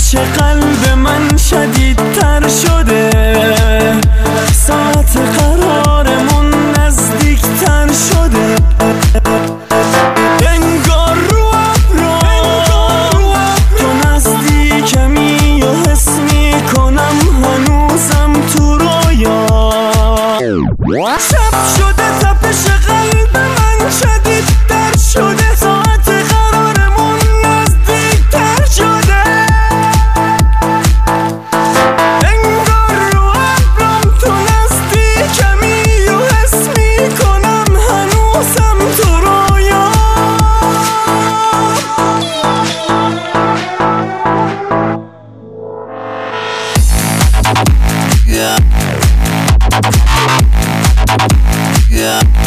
تپش قلب من شدیدتر شده، ساعت قرارمون نزدیکتر شده. انگار رو ابرا تو نزدیکمی و حس میکنم هنوزم تو رویا. شب شده تپش قلب من شدیدتر شده، ساعت قرارمون نزدیکتر شده. انگار رو ابرام تو نزدیکمی و حس میکنم هنوزم تو رویا. Yeah.